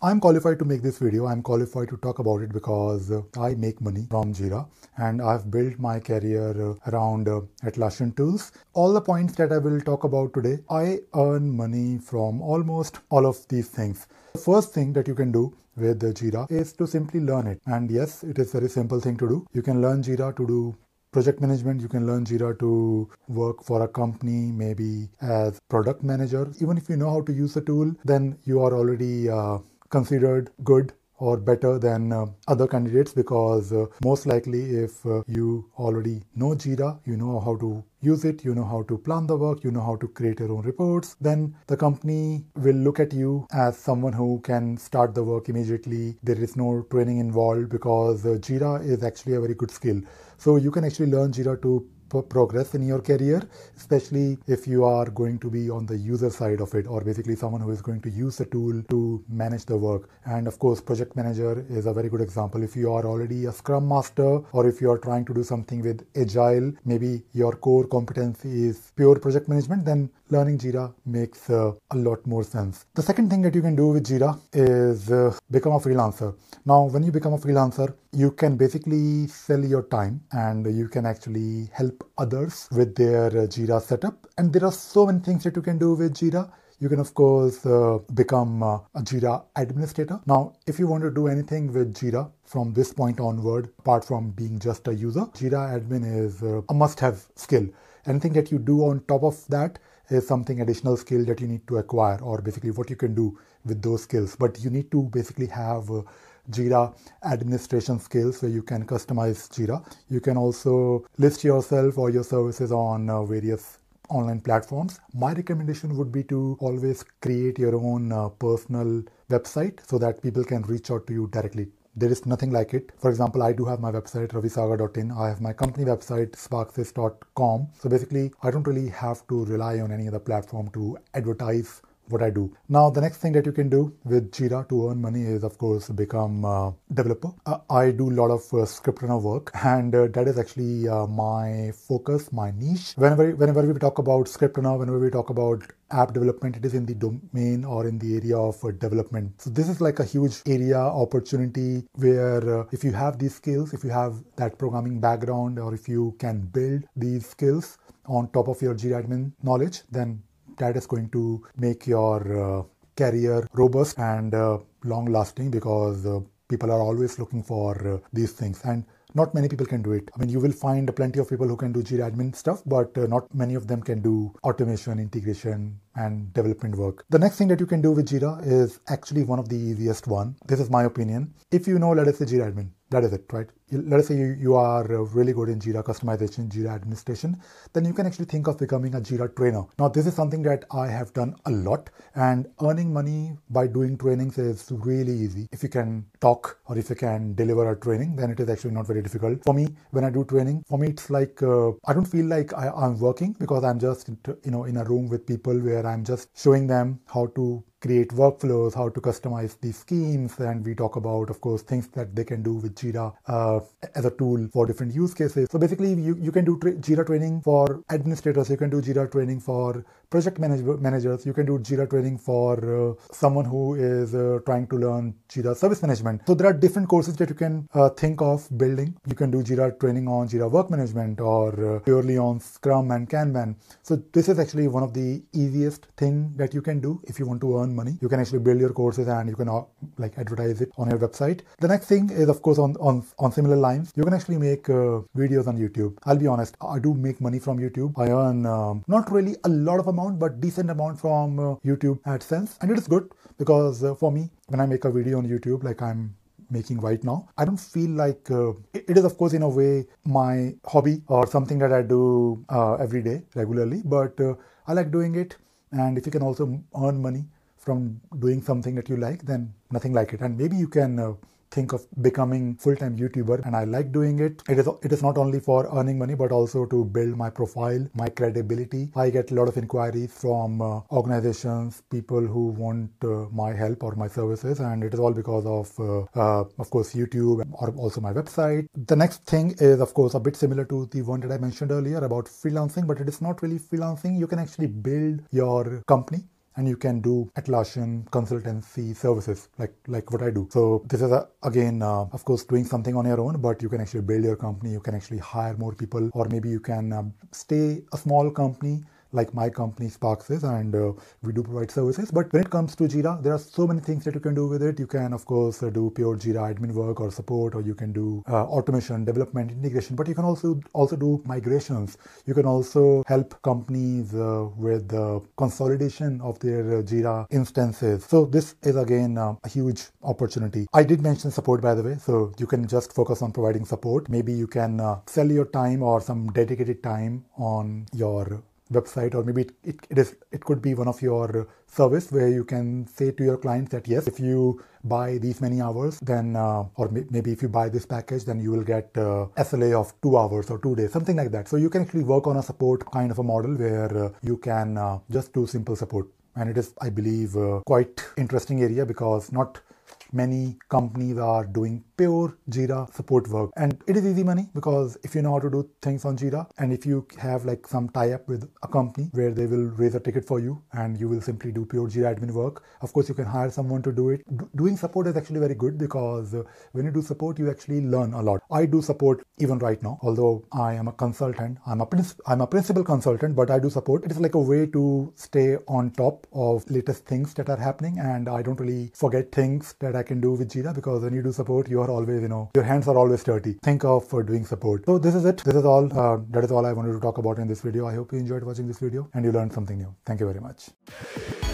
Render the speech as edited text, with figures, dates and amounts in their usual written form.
I'm qualified to make this video. I'm qualified to talk about it because I make money from Jira and I've built my career around Atlassian tools. All the points that I will talk about today, I earn money from almost all of these things. The first thing that you can do with Jira is to simply learn it. And yes, it is a very simple thing to do. You can learn Jira to do project management. You can learn Jira to work for a company, maybe as product manager. Even if you know how to use the tool, then you are already considered good or better than other candidates, because most likely if you already know Jira, you know how to use it, you know how to plan the work, you know how to create your own reports, then the company will look at you as someone who can start the work immediately. There is no training involved because Jira is actually a very good skill. So you can actually learn Jira to progress in your career, especially if you are going to be on the user side of it, or basically someone who is going to use the tool to manage the work. And of course, project manager is a very good example. If you are already a scrum master, or if you are trying to do something with agile, maybe your core competency is pure project management, then learning Jira makes a lot more sense. The second thing that you can do with Jira is become a freelancer. Now, when you become a freelancer, you can basically sell your time and you can actually help others with their Jira setup. And there are so many things that you can do with Jira. You can, of course, become a Jira administrator. Now, if you want to do anything with Jira from this point onward, apart from being just a user, Jira admin is a must-have skill. Anything that you do on top of that is something additional skill that you need to acquire, or basically what you can do with those skills. But you need to basically have Jira administration skills where you can customize Jira. You can also list yourself or your services on various online platforms. My recommendation would be to always create your own personal website so that people can reach out to you directly. There is nothing like it. For example, I do have my website, ravisagar.in. I have my company website, sparksys.com. So basically, I don't really have to rely on any other platform to advertise what I do. Now, the next thing that you can do with Jira to earn money is, of course, become a developer. I do a lot of script runner work, and that is actually my focus, my niche. Whenever we talk about script runner, whenever we talk about app development, it is in the domain or in the area of development. So this is like a huge area opportunity where if you have these skills, if you have that programming background, or if you can build these skills on top of your Jira admin knowledge, then that is going to make your career robust and long-lasting, because people are always looking for these things. And not many people can do it. I mean, you will find plenty of people who can do Jira admin stuff, but not many of them can do automation, integration, and development work. The next thing that you can do with Jira is actually one of the easiest one. This is my opinion. If you know, let us say, Jira admin, that is it, right? Let us say you are really good in Jira customization, Jira administration, then you can actually think of becoming a Jira trainer. Now, this is something that I have done a lot, and earning money by doing trainings is really easy. If you can talk or if you can deliver a training, then it is actually not very difficult. For me, when I do training, for me, it's like, I don't feel like I'm working, because I'm just, in a room with people where I'm just showing them how to create workflows, how to customize these schemes, and we talk about, of course, things that they can do with Jira as a tool for different use cases. So basically, you can do Jira training for administrators, you can do Jira training for project managers, you can do Jira training for someone who is trying to learn Jira service management. So there are different courses that you can think of building. You can do Jira training on Jira work management, or purely on Scrum and Kanban. So this is actually one of the easiest thing that you can do if you want to earn money. You can actually build your courses and you can like advertise it on your website. The next thing is, of course, on similar lines, you can actually make videos on YouTube. I'll be honest, I do make money from YouTube. I earn not really a lot of amount, but decent amount from YouTube AdSense, and it is good because for me, when I make a video on YouTube, like I'm making right now, I don't feel like it is, of course, in a way my hobby or something that I do every day regularly, but I like doing it. And if you can also earn money from doing something that you like, then nothing like it. And maybe you can think of becoming full-time YouTuber, and I like doing it. It is not only for earning money, but also to build my profile, my credibility. I get a lot of inquiries from organizations, people who want my help or my services, and it is all because of course, YouTube, or also my website. The next thing is, of course, a bit similar to the one that I mentioned earlier about freelancing, but it is not really freelancing. You can actually build your company and you can do Atlassian consultancy services like what I do. So this is again, of course, doing something on your own, but you can actually build your company. You can actually hire more people, or maybe you can stay a small company like my company Sparks is, and we do provide services. But when it comes to Jira, there are so many things that you can do with it. You can, of course, do pure Jira admin work or support, or you can do automation, development, integration, but you can also do migrations. You can also help companies with the consolidation of their Jira instances. So this is again a huge opportunity. I did mention support, by the way, so you can just focus on providing support. Maybe you can sell your time or some dedicated time on your website, or maybe it could be one of your service where you can say to your clients that yes, if you buy these many hours, then or maybe if you buy this package, then you will get SLA of 2 hours or 2 days, something like that. So you can actually work on a support kind of a model where you can just do simple support, and it is, I believe, quite interesting area, because not many companies are doing pure Jira support work, and it is easy money, because if you know how to do things on Jira, and if you have like some tie-up with a company where they will raise a ticket for you and you will simply do pure Jira admin work. Of course, you can hire someone to do it. Doing support is actually very good, because when you do support, you actually learn a lot. I do support even right now, although I am a consultant. I'm a principal consultant, but I do support. It is like a way to stay on top of latest things that are happening, and I don't really forget things that I can do with Jira, because when you do support, you are always, your hands are always dirty. Think of doing support. So this is it. This is all. That is all I wanted to talk about in this video. I hope you enjoyed watching this video and you learned something new. Thank you very much.